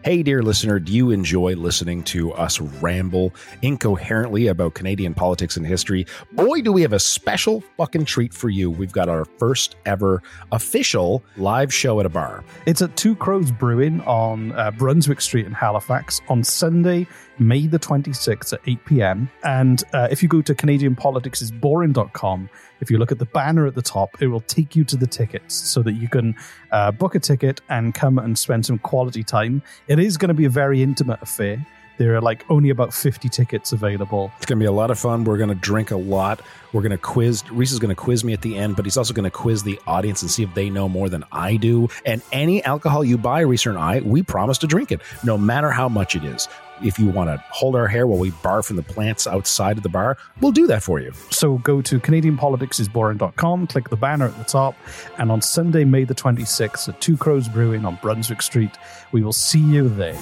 Hey, dear listener, do you enjoy listening to us ramble incoherently about Canadian politics and history? Boy, do we have a special fucking treat for you. We've got our first ever official live show at a bar. It's at Two Crows Brewing on Brunswick Street in Halifax on Sunday, May the 26th at 8 p.m. And if you go to CanadianPoliticsIsBoring.com, if you look at the banner at the top, it will take you to the tickets so that you can book a ticket and come and spend some quality time. It is going to be a very intimate affair. There are only about 50 tickets available. It's going to be a lot of fun. We're going to drink a lot. We're going to quiz. Reese is going to quiz me at the end, but he's also going to quiz the audience and see if they know more than I do. And any alcohol you buy, Reese and I, we promise to drink it, no matter how much it is. If you want to hold our hair while we barf from the plants outside of the bar, we'll do that for you. So go to CanadianPoliticsIsBoring.com, click the banner at the top, and on Sunday, May the 26th at Two Crows Brewing on Brunswick Street, we will see you there.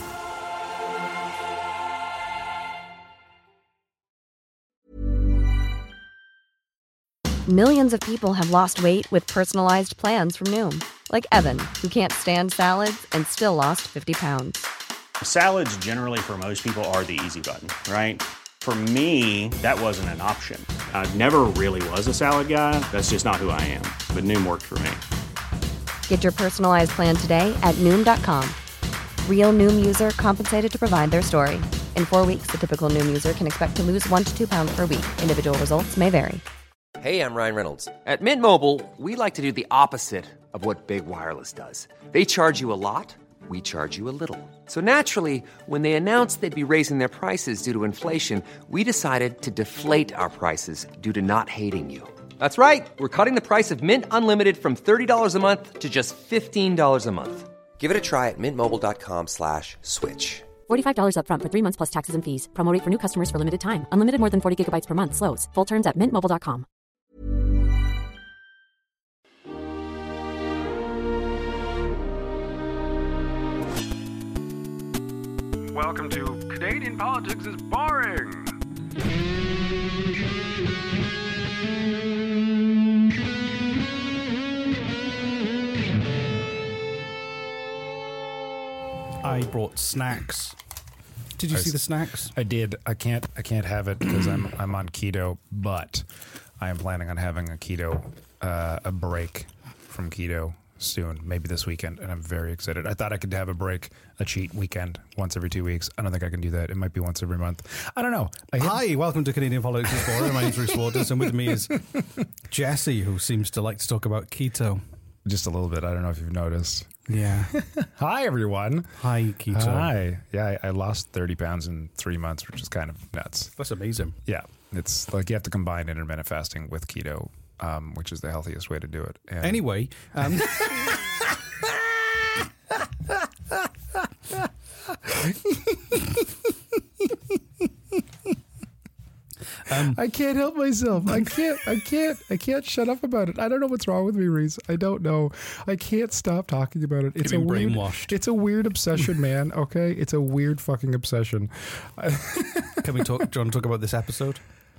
Millions of people have lost weight with personalized plans from Noom. Like Evan, who can't stand salads and still lost 50 pounds. Salads generally for most people are the easy button, right? For me, that wasn't an option. I never really was a salad guy. That's just not who I am. But Noom worked for me. Get your personalized plan today at Noom.com. Real Noom user compensated to provide their story. In 4 weeks, the typical Noom user can expect to lose 1 to 2 pounds per week. Individual results may vary. Hey, I'm Ryan Reynolds. At Mint Mobile, we like to do the opposite of what Big Wireless does. They charge you a lot. We charge you a little. So naturally, when they announced they'd be raising their prices due to inflation, we decided to deflate our prices due to not hating you. That's right. We're cutting the price of Mint Unlimited from $30 a month to just $15 a month. Give it a try at mintmobile.com/switch. $45 up front for 3 months plus taxes and fees. Promo rate for new customers for limited time. Unlimited more than 40 gigabytes per month. Slows full terms at mintmobile.com. Welcome to Canadian Politics is Boring. I brought snacks. Did you see the snacks? I did. I can't have it because I'm on keto, but I am planning on having a break from keto soon, maybe this weekend, and I'm very excited. I thought I could have a cheat weekend once every 2 weeks. I don't think I can do that. It might be once every month. I don't know. Hi, welcome to Canadian Politics is Boring. My name's Bruce Waters, and with me is Jesse, who seems to like to talk about keto. Just a little bit. I don't know if you've noticed. Yeah. Hi, everyone. Hi, keto. Hi. Yeah, I lost 30 pounds in 3 months, which is kind of nuts. That's amazing. Yeah. It's like you have to combine intermittent fasting with keto, which is the healthiest way to do it. And anyway. I can't help myself. I can't shut up about it. I don't know what's wrong with me, Reese. I don't know. I can't stop talking about it. It's brainwashed. It's a weird obsession, man. Okay, it's a weird fucking obsession. Can we talk? Do you want to talk about this episode?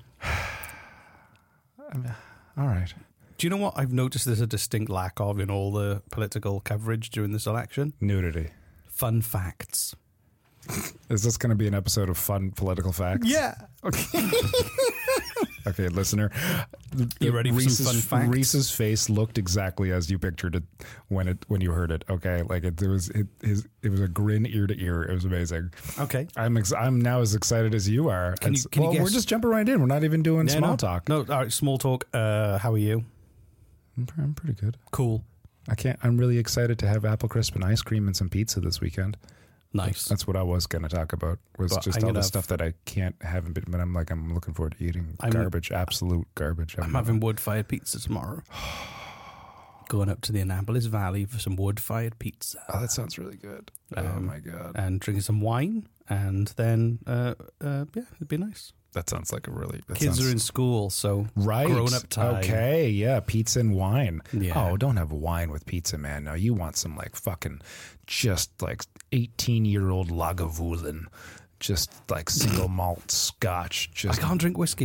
All right. Do you know what I've noticed there's a distinct lack of in all the political coverage during this election? Nudity. Fun facts. Is this going to be an episode of fun political facts? Yeah. Okay. Okay, listener. You ready for some fun facts? Reese's face looked exactly as you pictured it when you heard it. Okay, like it was a grin ear to ear. It was amazing. Okay, I'm now as excited as you are. Can you guess? We're just jumping right in. We're not even doing small talk. No, all right, small talk. How are you? I'm pretty good. Cool. I'm really excited to have apple crisp and ice cream and some pizza this weekend. Nice. That's what I was going to talk about. Just all the stuff that I can't have. But I'm looking forward to eating garbage, absolute garbage. I'm having wood-fired pizza tomorrow. Going up to the Annapolis Valley for some wood-fired pizza. Oh, that sounds really good. Oh my god! And drinking some wine, and then it'd be nice. That sounds like a really... Kids are in school, so right. Grown-up time. Okay, yeah, pizza and wine. Yeah. Oh, don't have wine with pizza, man. No, you want some fucking just 18-year-old Lagavulin. Just single malt scotch. I can't drink whiskey.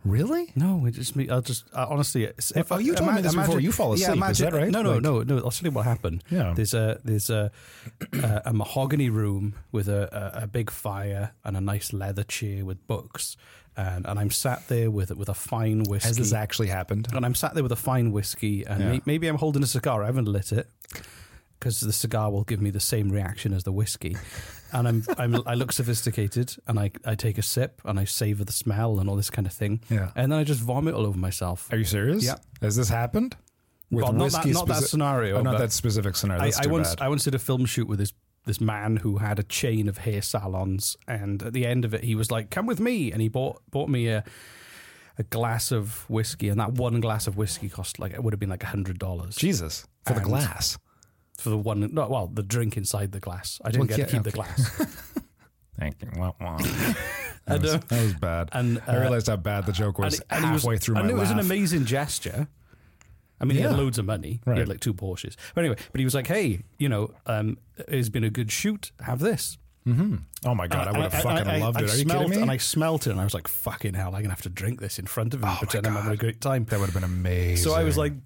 Really? No, it just me. I'll just honestly. If you told me this before. You fall asleep. Is that right? No. I'll tell you what happened. Yeah. There's a mahogany room with a big fire and a nice leather chair with books, and I'm sat there with a fine whiskey. Has this actually happened? And I'm sat there with a fine whiskey, and maybe I'm holding a cigar. I haven't lit it because the cigar will give me the same reaction as the whiskey. And I look sophisticated, and I take a sip, and I savor the smell and all this kind of thing. Yeah. And then I just vomit all over myself. Are you serious? Yeah. Has this happened? With Well, not that scenario. Oh, not but that specific scenario. That's I too once bad. did a film shoot with this man who had a chain of hair salons, and at the end of it, he was like, "Come with me," and he bought me a glass of whiskey, and that one glass of whiskey cost it would have been like $100. Jesus, for the And- glass. For the drink inside the glass. I didn't get to keep the glass. Thank you. Wah, wah. That was bad. And I realized how bad the joke was and he halfway through my I knew it was an laugh. amazing gesture. I mean, he had Yeah. loads of money. Right. He had like 2 Porsches. But anyway, he was like, "Hey, it's been a good shoot. Have this." Oh my God, I would have fucking loved it. Are you kidding me? And I smelt it, and I was like, "Fucking hell! I'm gonna have to drink this in front of him, pretend I'm having a great time." That would have been amazing. So I was like,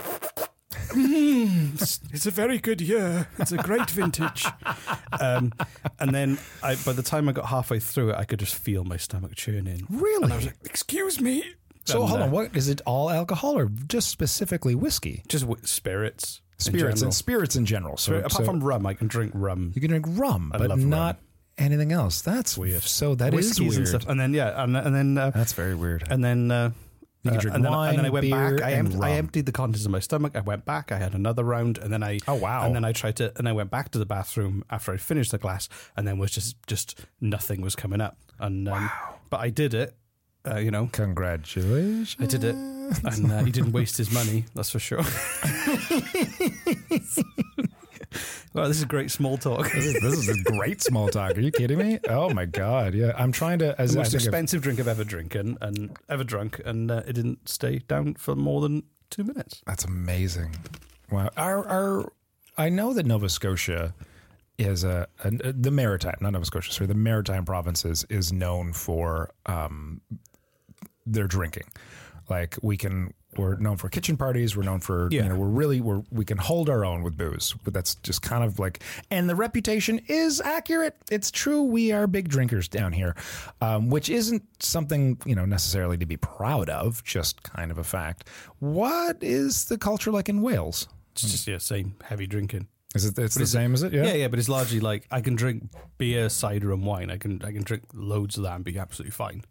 "It's a very good year. It's a great vintage." And then by the time I got halfway through it, I could just feel my stomach churning. Really? And I was like, "Excuse me." So And, hold on, what is it? All alcohol or just specifically whiskey? Just spirits. Spirits in general. So apart from rum, I can drink rum. you can drink rum, I but love not rum. anything else. That's Weird. So that is Whiskeys weird. and stuff. And then and then That's very weird. and then You can drink and then wine, I went beer, back. and I rum. emptied the contents of my stomach. I went back. I had another round, and then I Oh, wow. And then I went back to the bathroom after I finished the glass, and then was just nothing was coming up. And but I did it. Congratulations. I did it, and he didn't waste his money. That's for sure. Well, this is great small talk. This is a great small talk. Are you kidding me? Oh my God. Yeah. I'm trying to, The most expensive drink I've ever drunk, and it didn't stay down for more than 2 minutes. That's amazing. Wow. I know that Nova Scotia is the Maritime, not Nova Scotia, sorry, the Maritime provinces is known for their drinking. Like we're known for kitchen parties. We're known for, we can hold our own with booze, but that's just kind of like, and the reputation is accurate. It's true. We are big drinkers down here, which isn't something, necessarily to be proud of, just kind of a fact. What is the culture like in Wales? It's just, same heavy drinking. Is it, it's the same as it? Yeah. Yeah, but it's largely like I can drink beer, cider, and wine. I can drink loads of that and be absolutely fine.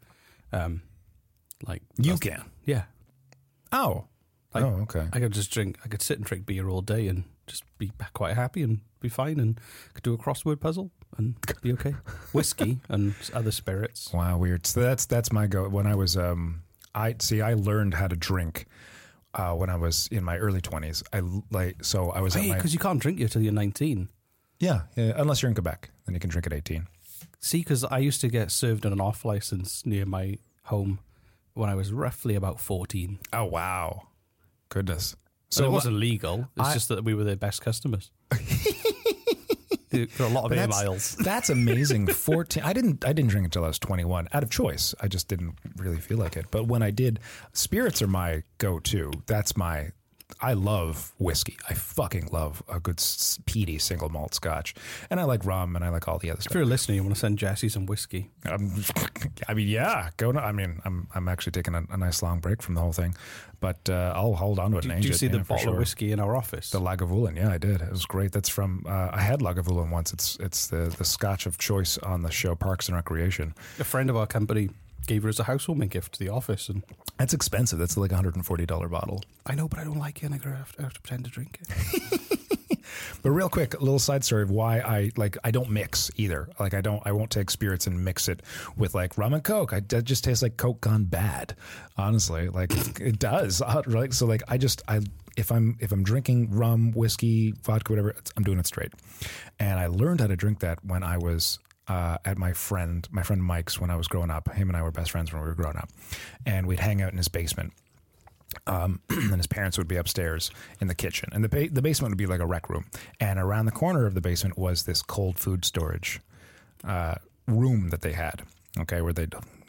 You can. Yeah. Oh. Okay. I could sit and drink beer all day and just be quite happy and be fine, and could do a crossword puzzle and be okay. Whiskey and other spirits. Wow, weird. So that's my go. When I was, I learned how to drink when I was in my early 20s. I was because you can't drink until you're 19. Yeah, unless you're in Quebec, then you can drink at 18. See, because I used to get served on an off license near my home when I was roughly about 14. Oh, wow. Goodness. So it wasn't legal. It's just that we were their best customers. For a lot of air miles. That's amazing. 14. I didn't drink until I was 21 out of choice. I just didn't really feel like it. But when I did, spirits are my go-to. I love whiskey. I fucking love a good peaty single malt scotch. And I like rum, and I like all the other If stuff. you're a listener, you want to send Jesse some whiskey. Yeah. I'm actually taking a nice long break from the whole thing, but I'll hold on to it and Did age you it. see the for bottle sure. of whiskey in our office? The Lagavulin, yeah, I did. It was great. That's from, I had Lagavulin once. It's the scotch of choice on the show Parks and Recreation. A friend of our company gave her as a housewarming gift to the office, and That's expensive. That's like $140 bottle. I know, but I don't like it, and I have to pretend to drink it. But real quick, a little side story of why I don't mix either. Like I won't take spirits and mix it with like rum and Coke. It just tastes like Coke gone bad. Honestly, like it does. Right? So like if I'm drinking rum, whiskey, vodka, whatever, I'm doing it straight. And I learned how to drink that when I was at my friend Mike's when I was growing up. Him and I were best friends when we were growing up, and we'd hang out in his basement. And his parents would be upstairs in the kitchen, and the basement would be like a rec room. And around the corner of the basement was this cold food storage room that they had. Okay, where they'd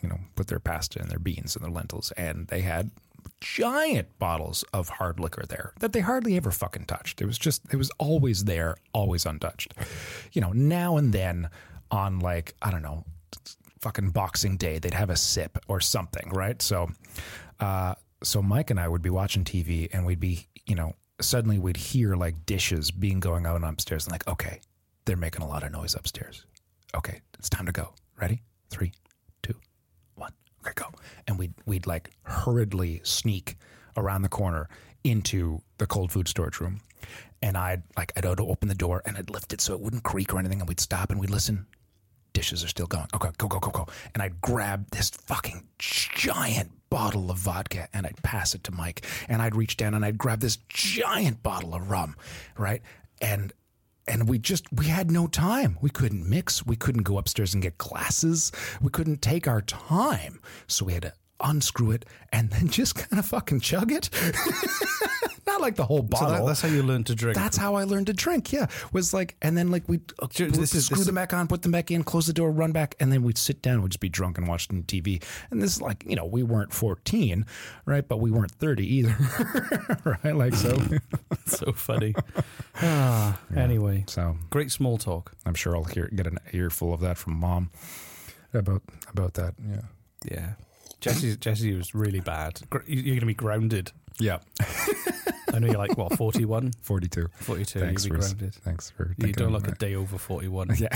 put their pasta and their beans and their lentils, and they had giant bottles of hard liquor there that they hardly ever fucking touched. It was always there, always untouched. Now and then on like, I don't know, fucking Boxing Day, they'd have a sip or something, right? So Mike and I would be watching TV, and we'd be, suddenly we'd hear like dishes going on upstairs, and like, okay, they're making a lot of noise upstairs. Okay, it's time to go. Ready? 3, 2, 1. Okay, go. And we'd like hurriedly sneak around the corner into the cold food storage room, and I'd open the door and I'd lift it so it wouldn't creak or anything, and we'd stop and we'd listen. Dishes are still going. Okay, go. And I'd grab this fucking giant bottle of vodka and I'd pass it to Mike, and I'd reach down and I'd grab this giant bottle of rum, right? And we had no time. We couldn't mix. We couldn't go upstairs and get glasses. We couldn't take our time. So we had to unscrew it and then just kind of fucking chug it. Not like the whole bottle. So that's how you learned to drink. That's how I learned to drink. Yeah, was like, and then like we'd screw them back on, put them back in, close the door, run back, and then we'd sit down. We'd just be drunk and watching TV. And this is like, we weren't 14, right? But we weren't 30 either, right? Like so. So funny. Anyway, so great small talk. I'm sure I'll get an earful of that from Mom about that. Yeah. Yeah. Jesse was really bad. You're going to be grounded. Yeah. I know you're like, what, 41? 42. 42, Thanks you'll be grounded. Thanks for You thinking don't of look that. a day over 41. Yeah.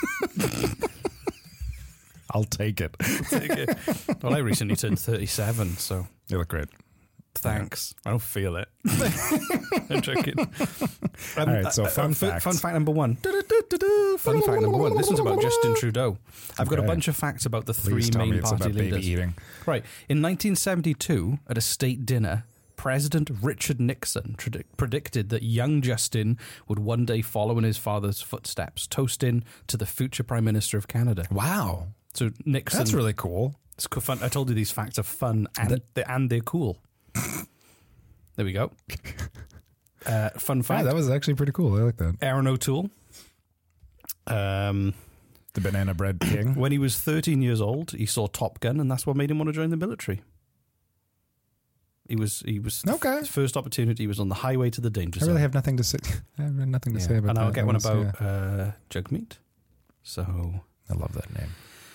I'll take it. Well, I recently turned 37, so You look great. thanks. I don't feel it. I'm joking. All right, so fun fact. Fun fact number one. Fun fact number one. This one's about Justin Trudeau. I've got a Okay. bunch of facts about the Please three tell me main it's party about baby leaders. eating. Right. In 1972, at a state dinner, President Richard Nixon predicted that young Justin would one day follow in his father's footsteps, toasting to the future Prime Minister of Canada. Wow. So Nixon... That's really cool. It's fun. I told you these facts are fun and they're cool. There we go. Fun fact. Yeah, that was actually pretty cool. I like that. Aaron O'Toole. The Banana Bread King. When he was 13 years old, he saw Top Gun, and that's what made him want to join the military. He was Okay. His first opportunity was on the highway to the danger I zone. really have nothing to say. I have nothing to say about and that. I'll get one That was- about Jugmeat. So I love that name.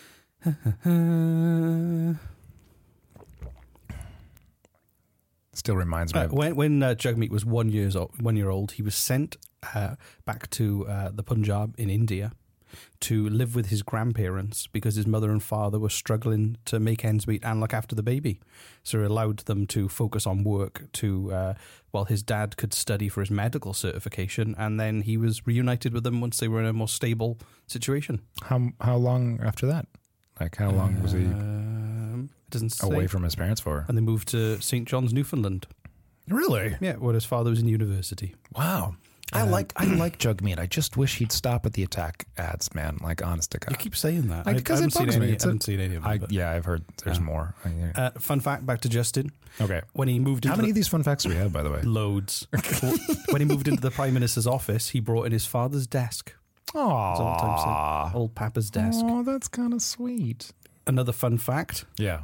Still reminds me. Of, when Jugmeat was 1 year old, he was sent back to the Punjab in India to live with his grandparents because his mother and father were struggling to make ends meet and look after the baby. So it allowed them to focus on work while his dad could study for his medical certification, and then he was reunited with them once they were in a more stable situation. how long after that? Like how long was he It doesn't say. away from his parents for? And they moved to St. John's, Newfoundland. Really? Yeah, where his father was in university. Wow. I like Jugmeat. I just wish he'd stop at the attack ads, man. Like, honest to God. You keep saying that. Because I it bugs me. I haven't seen any of them. Yeah, I've heard there's more. Fun fact, back to Justin. Okay. When he moved into How many of these fun facts do we have, by the way? Loads. When he moved into the Prime Minister's office, he brought in his father's desk. That's all the time I say. Old Papa's desk. Oh, that's kind of sweet. Another fun fact. Yeah.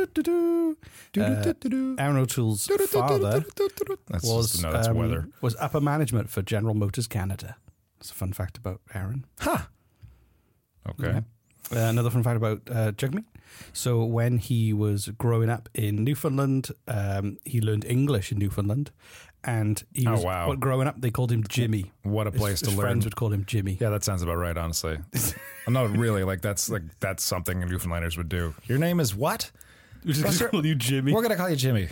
Aaron O'Toole's father was upper management for General Motors Canada. That's a fun fact about Aaron. Okay. Yeah. Another fun fact about Jugmeat. So when he was growing up in Newfoundland, he learned English in Newfoundland, and he was, wow. growing up they called him Jimmy. What a place his to learn. Friends would call him Jimmy. Yeah, that sounds about right, honestly. I'm not really that's something Newfoundlanders would do. Your name is what? We're just going to call you Jimmy. We're going to call you Jimmy.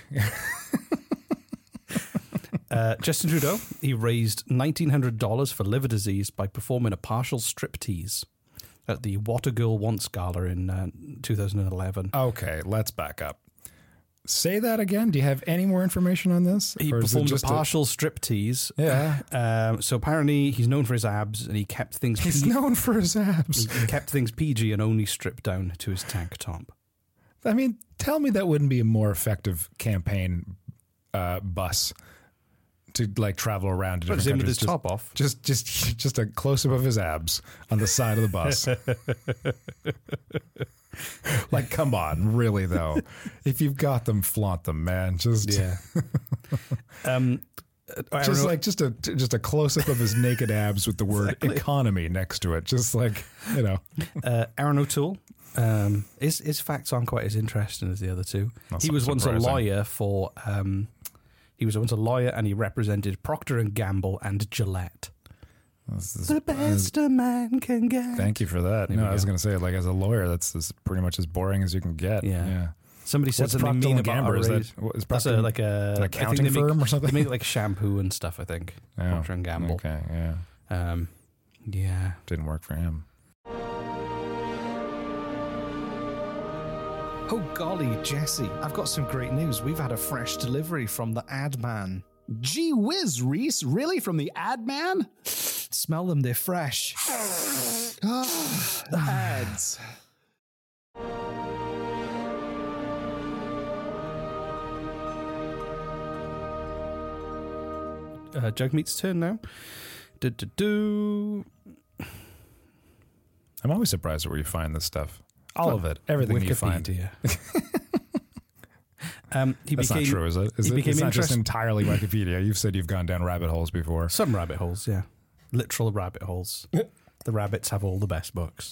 Justin Trudeau, he raised $1,900 for liver disease by performing a partial striptease at the What a Girl Wants Gala in 2011. Okay, let's back up. Say that again. Do you have any more information on this? He Or is it performed a just partial striptease. Yeah. So apparently he's known for his abs, and he kept things He's known for his abs. he kept things PG and only stripped down to his tank top. I mean, tell me that wouldn't be a more effective campaign bus to travel around to different Him with countries. his top off. Just a close up of his abs on the side of the bus. Like, come on, really though. If you've got them, flaunt them, man. Just just a close up of his naked abs with the word economy next to it. Just like, you know. Aaron O'Toole. His facts aren't quite as interesting as the other two. He was once a lawyer for. He was once a lawyer, and he represented Procter and Gamble and Gillette. The best a man can get. Thank you for that. No, I was going to say, like, as a lawyer, that's pretty much as boring as you can get. Yeah. Somebody said something Procter mean and about Gamble? our Is raise. That's an accounting firm or something? They make like shampoo and stuff, I think. Procter and Gamble. Okay, yeah. Yeah. Didn't work for him. Oh golly, Jesse, I've got some great news. We've had a fresh delivery from the Ad Man. Gee whiz, Reese. Really? From the Ad Man? Smell them, they're fresh. Ads. Jugmeat's turn now. I'm always surprised at where you find this stuff. All of it. Everything you find. That's not true, is it? It's not just entirely Wikipedia. You've said you've gone down rabbit holes before. Some rabbit holes, yeah. Literal rabbit holes. The rabbits have all the best books.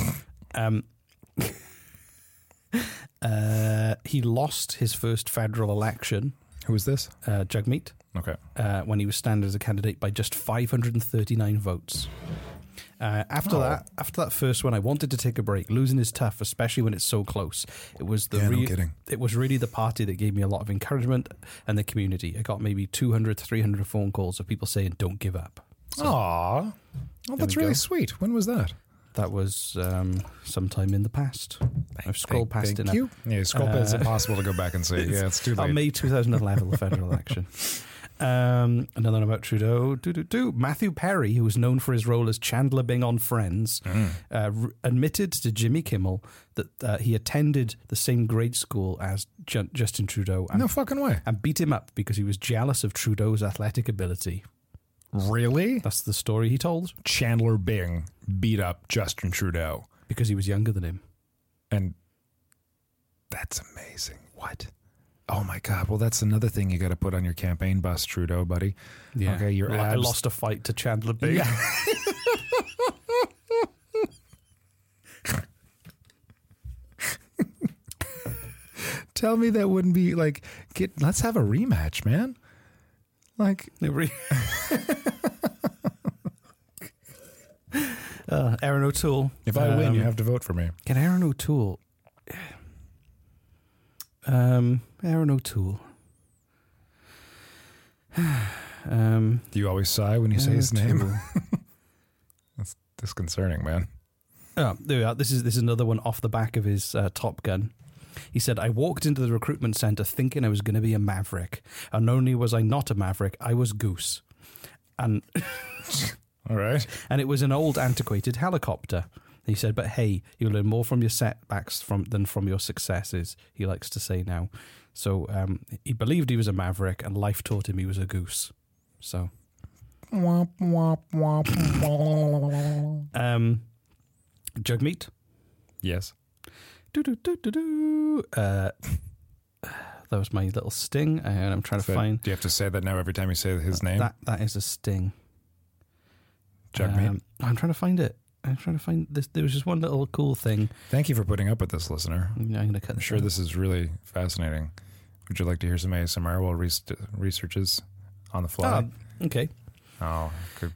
He lost his first federal election. Who is this? Jugmeat. Okay. When he was standing as a candidate by just 539 votes. After that first one, I wanted to take a break. Losing is tough, especially when it's so close. It was it was really the party that gave me a lot of encouragement and the community. I got maybe 200, 300 phone calls of people saying, "Don't give up." So, Aww. Oh, that's really sweet. When was that? That was sometime in the past. I've scrolled past it now. Thank you. Yeah, scroll past. It's impossible to go back and see. Yeah, it's too late. May 2011, the federal election. Another one about Trudeau. Matthew Perry, who was known for his role as Chandler Bing on Friends, admitted to Jimmy Kimmel that he attended the same grade school as Justin Trudeau. No fucking way. And beat him up because he was jealous of Trudeau's athletic ability. Really? That's the story he told. Chandler Bing beat up Justin Trudeau. Because he was younger than him. And that's amazing. What? Oh my God. Well, that's another thing you got to put on your campaign bus, Trudeau, buddy. Yeah. Okay, I lost a fight to Chandler Bing. Yeah. Tell me that wouldn't be like, let's have a rematch, man. Like, Aaron O'Toole. If I win, you have to vote for me. Can Aaron O'Toole? Aaron O'Toole. Do you always sigh when you say his name? That's disconcerting, man. Oh, there we are. This is another one off the back of his Top Gun. He said, I walked into the recruitment center thinking I was going to be a maverick. And not only was I not a maverick, I was Goose. And all right. And it was an old antiquated helicopter. He said, but hey, you'll learn more from your setbacks than from your successes, he likes to say now. So he believed he was a maverick and life taught him he was a goose. So. Jugmeat? Yes. That was my little sting, and I'm trying to find. Do you have to say that now every time you say his name? That is a sting. Jugmeat. I'm trying to find it. I'm trying to find this. There was just one little cool thing. Thank you for putting up with this, listener. I'm going to cut. I'm sure this is really fascinating. Would you like to hear some ASMR while researches on the fly? Okay. Oh, good.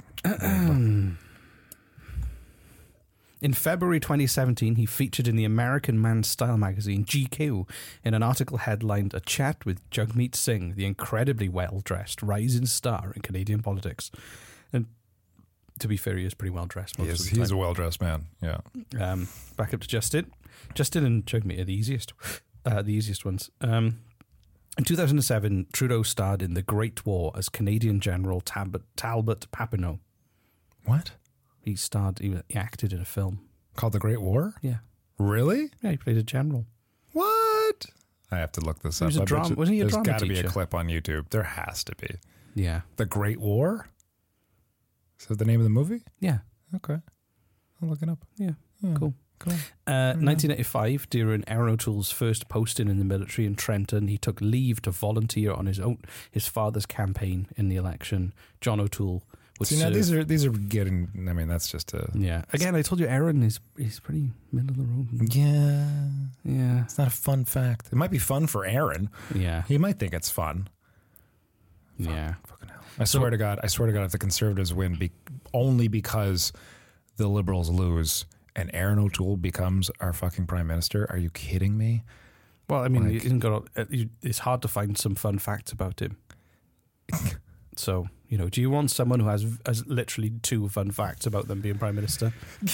In February 2017, he featured in the American Man Style magazine, GQ, in an article headlined A Chat with Jugmeat Singh, the incredibly well-dressed rising star in Canadian politics. And to be fair, he is pretty well-dressed. He's a well-dressed man, yeah. Back up to Justin. Justin and Jugmeat are the easiest ones. In 2007, Trudeau starred in The Great War as Canadian General Talbot Papineau. What? He acted in a film. Called The Great War? Yeah. Really? Yeah, he played a general. What? I have to look this up. Wasn't he a drama teacher? There's got to be a clip on YouTube. There has to be. Yeah. The Great War? Is that the name of the movie? Yeah. Okay. I'll look it up. Yeah. Cool. Cool. 1985, during Aaron O'Toole's first posting in the military in Trenton, he took leave to volunteer on his father's campaign in the election. John O'Toole would See, now these are getting. I mean, that's just a Again, I told you, Aaron is pretty middle of the road. Yeah. It's not a fun fact. It might be fun for Aaron. Yeah, He might think it's fun. yeah. Fucking hell. I swear to God, if the Conservatives win only because the Liberals lose and Aaron O'Toole becomes our fucking Prime Minister, are you kidding me? Well, I mean, he hasn't got. It's hard to find some fun facts about him. So, do you want someone who has literally 2 fun facts about them being Prime Minister?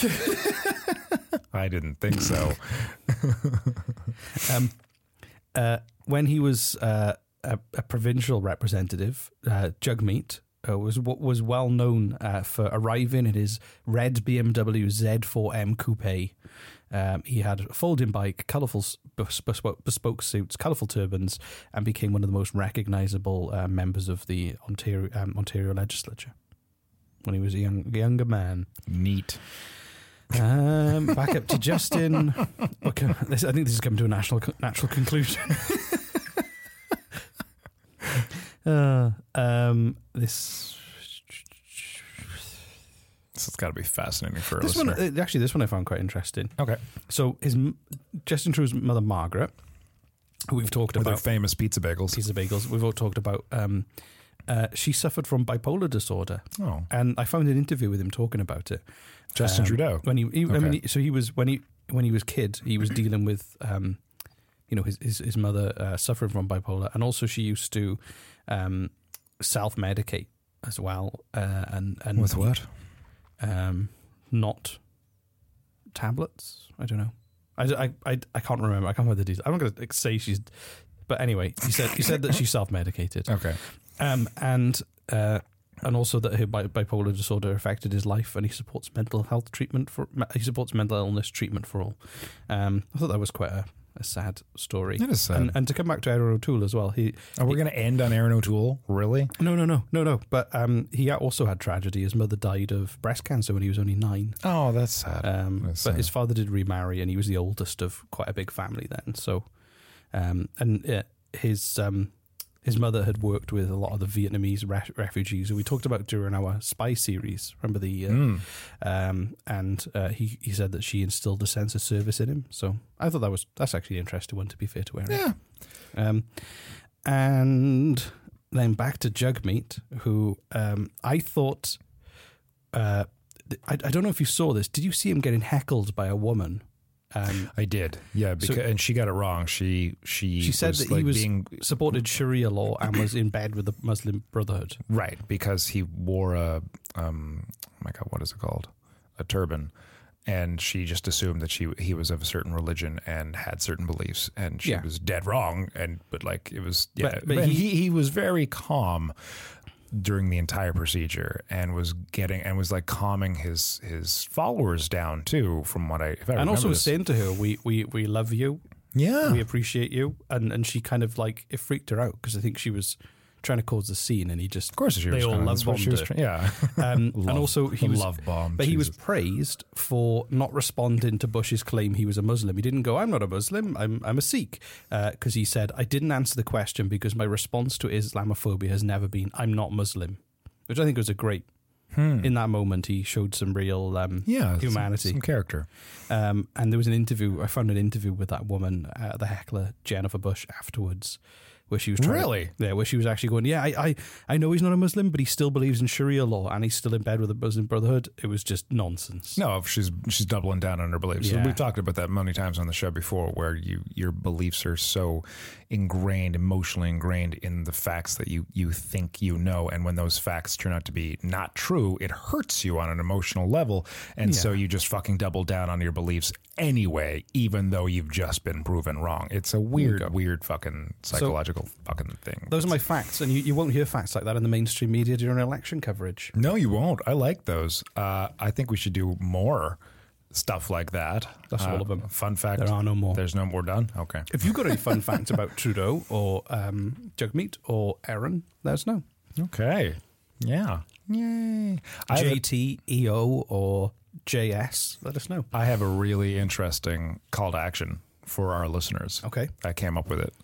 I didn't think so. When he was a provincial representative, Jugmeat was well known for arriving in his red BMW Z4M coupe. He had a folding bike, colourful bespoke suits, colourful turbans, and became one of the most recognisable members of the Ontario legislature when he was a younger man. Neat. Back up to Justin. Okay, I think this is coming to a natural conclusion. This has got to be fascinating for a this listener. this one I found quite interesting. Okay. So Justin Trudeau's mother Margaret, who we've talked With about, their famous pizza bagels. We've all talked about. She suffered from bipolar disorder. Oh. And I found an interview with him talking about it. Justin Trudeau. When he Okay. I mean, so he was when he was kid, he was dealing with his mother suffering from bipolar, and also she used to self-medicate as well. And With what? Not tablets. I don't know. I can't remember. I can't remember the details. I'm not going to say she's. But anyway, he said that she self-medicated. Okay. And also that her bipolar disorder affected his life, and he supports mental health treatment he supports mental illness treatment for all. I thought that was quite a sad story. It is sad. And to come back to Aaron O'Toole as well. Are we going to end on Aaron O'Toole? Really? No. But he also had tragedy. His mother died of breast cancer when he was only 9. Oh, that's sad. But his father did remarry, and he was the oldest of quite a big family then. So, his mother had worked with a lot of the Vietnamese refugees who we talked about during our spy series. Remember the he said that she instilled a sense of service in him. So I thought that's actually an interesting one, to be fair to Aaron. Yeah. And then back to Jugmeat, who I thought I don't know if you saw this. Did you see him getting heckled by a woman? I did, yeah, and she got it wrong. She said that he supported Sharia law and was in bed with the Muslim Brotherhood, right? Because he wore a oh my God, what is it called? A turban, and she just assumed that he was of a certain religion and had certain beliefs, and she was dead wrong. But it was but he was very calm during the entire procedure and was calming his followers down too, from what I and also was saying to her, we love you, we appreciate you, and she kind of it freaked her out because I think she was trying to cause a scene, and he just, of course, they all love bombed her. And also he was love bomb, but he was praised for not responding to Bush's claim he was a Muslim. He didn't go, I'm not a Muslim, I'm a Sikh, because he said, I didn't answer the question because my response to Islamophobia has never been, I'm not Muslim, which I think was a great. In that moment, he showed some real humanity, some character. And there was an interview. I found an interview with that woman, the heckler Jennifer Bush, afterwards, where she was where she was actually going, I know he's not a Muslim, but he still believes in Sharia law, and he's still in bed with the Muslim Brotherhood. It was just nonsense. No, she's doubling down on her beliefs. Yeah. We've talked about that many times on the show before, where your beliefs are so emotionally ingrained in the facts that you think you know, and when those facts turn out to be not true, it hurts you on an emotional level, and so you just fucking double down on your beliefs anyway, even though you've just been proven wrong. It's a weird fucking psychological fucking thing. Those are my facts, and you won't hear facts like that in the mainstream media during election coverage. No, you won't. I like those. I think we should do more stuff like that. That's all of them. Fun fact. There are no more. There's no more done? Okay. If you've got any fun facts about Trudeau or Jugmeat or Aaron, let us know. Okay. Yeah. Yay. JT, EO, or JS, let us know. I have a really interesting call to action for our listeners. Okay. I came up with it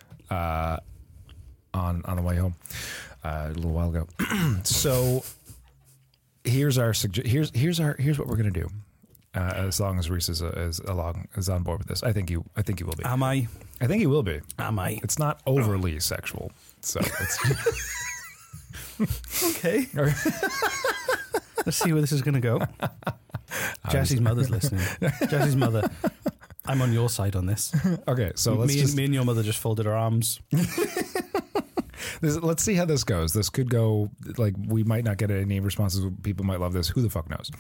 on the way home a little while ago. So here's our here's what we're gonna do. As long as Reese is on board with this, I think you will be. Am I? I think he will be. Am I? It's not overly sexual, so it's okay. Let's see where this is going to go. Jesse's mother's listening. Jesse's mother, I'm on your side on this. Okay, so me and your mother just folded our arms. Let's see how this goes. This could go, like, we might not get any responses. People might love this. Who the fuck knows?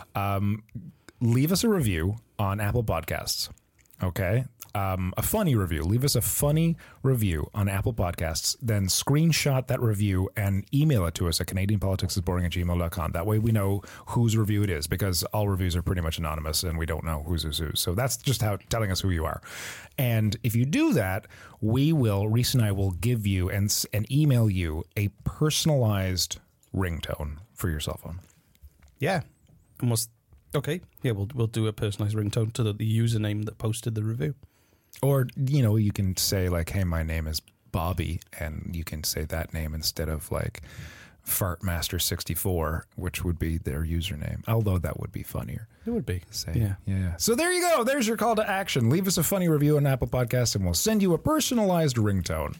Leave us a review on Apple Podcasts. Okay. A funny review. Leave us a funny review on Apple Podcasts, then screenshot that review and email it to us at CanadianPoliticsIsBoring@gmail.com. That way we know whose review it is, because all reviews are pretty much anonymous and we don't know who's who. So that's just how telling us who you are. And if you do that, Reese and I will give you and email you a personalized ringtone for your cell phone. Yeah. Okay. Yeah, we'll do a personalized ringtone to the username that posted the review. Or, you can say, like, hey, my name is Bobby, and you can say that name instead of, like, Fartmaster64, which would be their username. Although that would be funnier. It would be. Say, yeah. So there you go. There's your call to action. Leave us a funny review on Apple Podcasts, and we'll send you a personalized ringtone.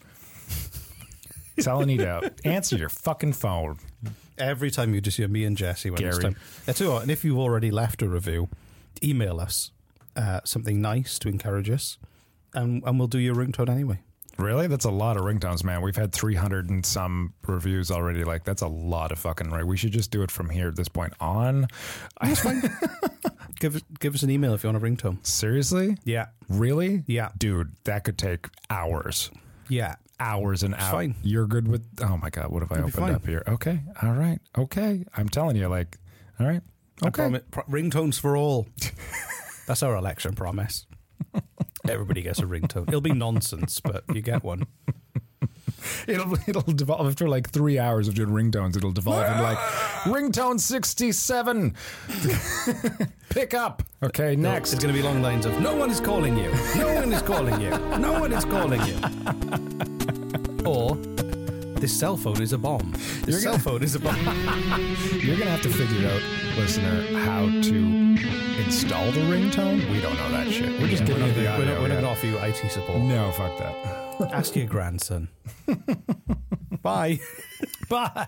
Telling you to answer your fucking phone. Every time you just hear me and Jesse when it's time. I tell you what, and if you've already left a review, email us something nice to encourage us, and we'll do your ringtone anyway. Really? That's a lot of ringtones, man. We've had 300 and some reviews already. Like, that's a lot of fucking right. We should just do it from here at this point on. That's fine. Give us an email if you want a ringtone. Seriously? Yeah. Really? Yeah. Dude, that could take hours. Yeah. Hours and hours. Fine. You're good with, oh my God, what have I opened up here? Okay. All right. Okay. I'm telling you, like, all right. Okay. Ringtones for all. That's our election promise. Everybody gets a ringtone. It'll be nonsense, but you get one. It'll devolve after like 3 hours of doing ringtones. It'll devolve into like ringtone 67. Pick up. Okay, next. It's going to be long lines of no one is calling you. No one is calling you. No one is calling you. Or this cell phone is a bomb. This cell phone is a bomb. You're going to have to figure out, listener, how to install the ringtone. We don't know that shit. We're just giving you the audio. We're not going to offer you IT support. No, fuck that. Ask your grandson. Bye. Bye.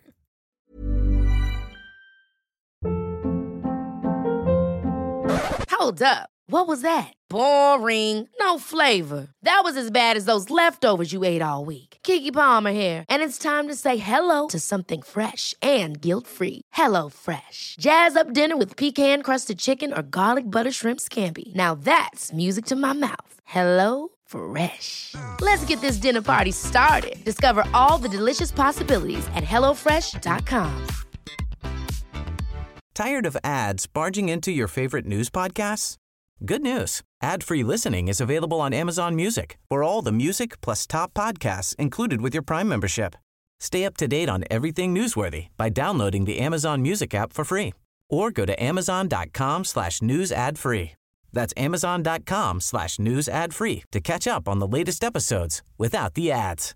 Hold up. What was that? Boring. No flavor. That was as bad as those leftovers you ate all week. Keke Palmer here, and it's time to say hello to something fresh and guilt-free. Hello Fresh. Jazz up dinner with pecan-crusted chicken or garlic butter shrimp scampi. Now that's music to my mouth. Hello Fresh. Let's get this dinner party started. Discover all the delicious possibilities at HelloFresh.com. Tired of ads barging into your favorite news podcasts? Good news. Ad-free listening is available on Amazon Music for all the music plus top podcasts included with your Prime membership. Stay up to date on everything newsworthy by downloading the Amazon Music app for free or go to amazon.com/news ad free. That's amazon.com/news ad free to catch up on the latest episodes without the ads.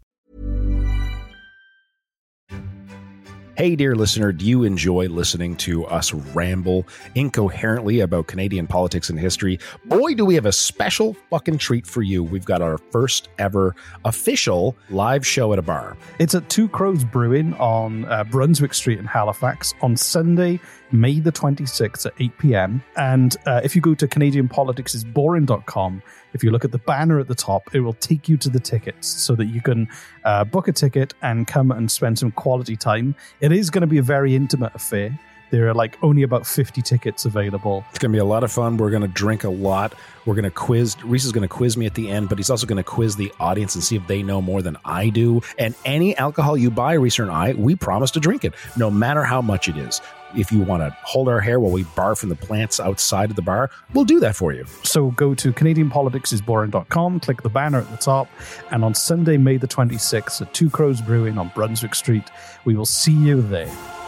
Hey, dear listener, do you enjoy listening to us ramble incoherently about Canadian politics and history? Boy, do we have a special fucking treat for you. We've got our first ever official live show at a bar. It's at Two Crows Brewing on Brunswick Street in Halifax on Sunday, May the 26th at 8 p.m. And if you go to CanadianPoliticsIsBoring.com, if you look at the banner at the top, it will take you to the tickets so that you can book a ticket and come and spend some quality time. It is going to be a very intimate affair. There are like only about 50 tickets available. It's going to be a lot of fun. We're going to drink a lot. We're going to quiz. Reese is going to quiz me at the end, but he's also going to quiz the audience and see if they know more than I do. And any alcohol you buy, Reese and I, we promise to drink it, no matter how much it is. If you want to hold our hair while we barf in the plants outside of the bar, we'll do that for you. So go to CanadianPoliticsIsBoring.com, click the banner at the top, and on Sunday, May the 26th at Two Crows Brewing on Brunswick Street, we will see you there.